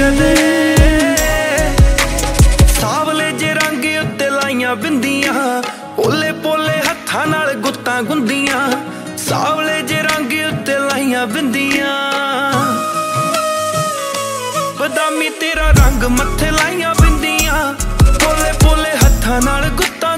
ਦੇ ਸਾਵਲੇ ਜੇ ਰੰਗ ਉੱਤੇ ਲਾਈਆਂ ਬਿੰਦੀਆਂ ਪੋਲੇ ਪੋਲੇ ਹੱਥਾਂ ਨਾਲ ਗੁੱਤਾਂ ਗੁੰਦੀਆਂ ਸਾਵਲੇ ਜੇ ਰੰਗ ਉੱਤੇ ਲਾਈਆਂ ਬਿੰਦੀਆਂ ਬਦਾਮੀ ਤੇਰਾ ਰੰਗ ਮੱਥੇ ਲਾਈਆਂ ਬਿੰਦੀਆਂ ਪੋਲੇ ਪੋਲੇ ਹੱਥਾਂ ਨਾਲ ਗੁੱਤਾਂ